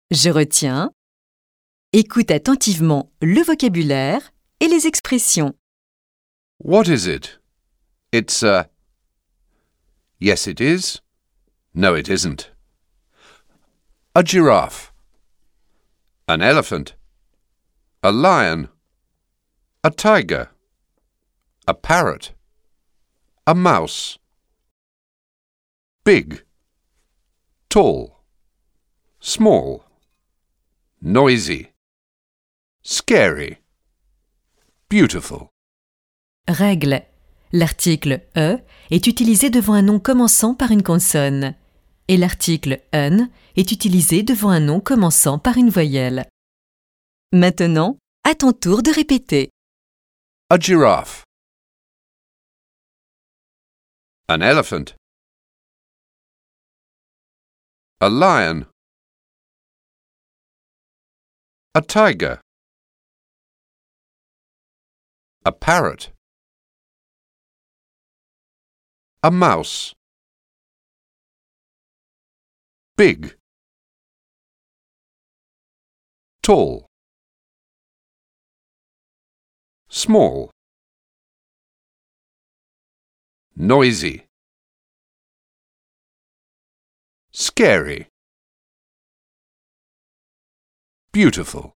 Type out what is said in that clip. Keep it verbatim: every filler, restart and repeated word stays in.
Je retiens. Écoute attentivement le vocabulaire et les expressions. What is it? It's a... Yes, it is. No, it isn't. A giraffe. An elephant. A lion. A tiger. A parrot. A mouse. Big. Tall. Small. Noisy. Scary. Beautiful. Règle. L'article « e » est utilisé devant un nom commençant par une consonne et l'article « un » est utilisé devant un nom commençant par une voyelle. Maintenant, à ton tour de répéter. A giraffe. An elephant. A lion. A tiger. A parrot. A mouse. Big. Tall. Small. Noisy. Scary. Beautiful.